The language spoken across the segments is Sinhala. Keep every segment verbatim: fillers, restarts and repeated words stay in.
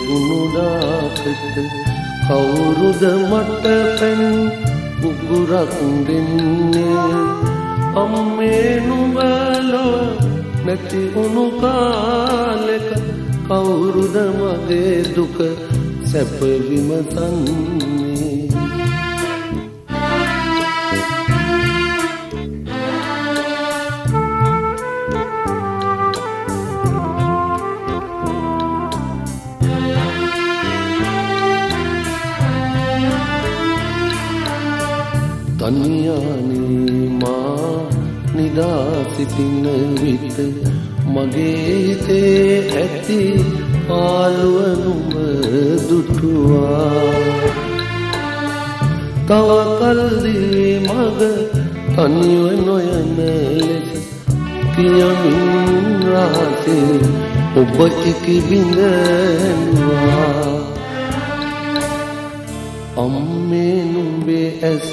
පියකුණුදාකට කවුරුද මට පැන් උගුරක් දෙන්නේ අම්මේ නුඹලෝ නැති උණු කාලෙක කවුරුද මගේ දුක සැප විමසන්නේ තනියානේ මා නිදා සිටින විට මගේ හිතේ ඇති පාළුව නුඹ දුටුවා තව කල්දී මග තනිව නොයන ලෙස කියමින් රහසේ ඔබ ඉකිබිඳෙනවා අම්මේ නුඹේ ඇස්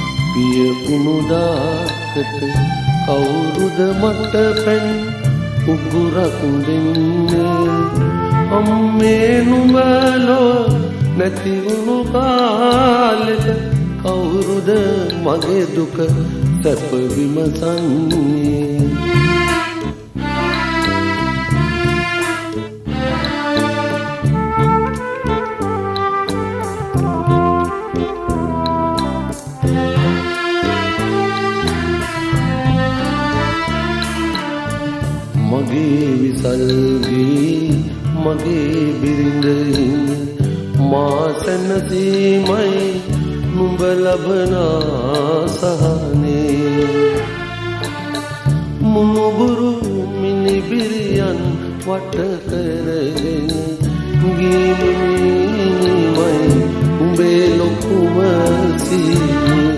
පියකුණුදාකට කවුරුද මට පැන් උගුරක් දෙන්නේ අම්මේ නුඹලෝ නැති වුණු කාලෙක කවුරුද මගේ දුක සැප විමසන්නේ මගේ විසල්ගී මගේ බිරිඳින් මා සැනසීමයි නුඹ ලබන සහනේ මුණුබුරු මිනිබිරියන් වට කරගෙන ගිනිමයි උඹේ ලොකුම සීනේ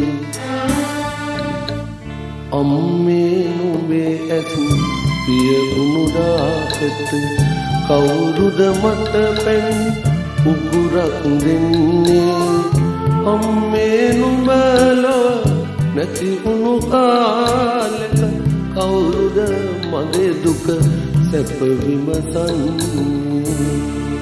අම්මේ නුඹේ ඇස් පියකුණුදාකට කවුරුද මට පැන් උගුරක් දෙන්නේ අම්මේ නුඹලෝ නැති වුණු කාලෙක කවුරුද මගේ දුක සැප විමසන්නේ